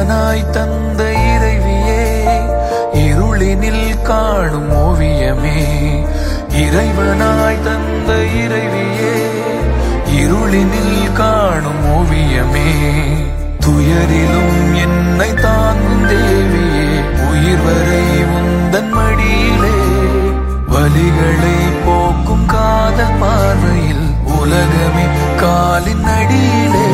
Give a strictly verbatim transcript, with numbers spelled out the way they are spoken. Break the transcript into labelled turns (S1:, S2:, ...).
S1: இறைவனாய் தந்த இறைவியே, இருளினில் காணும் ஓவியமே. இறைவனாய் தந்த இறைவியே, இருளினில் காணும் ஓவியமே. துயரிலும் என்னை தாங்கும் தேவியே, உயிர் வரை உந்தன் மடியிலே. வலிகளை போக்கும் காதல் பார்வையில் உலகமே காலின் அடியிலே.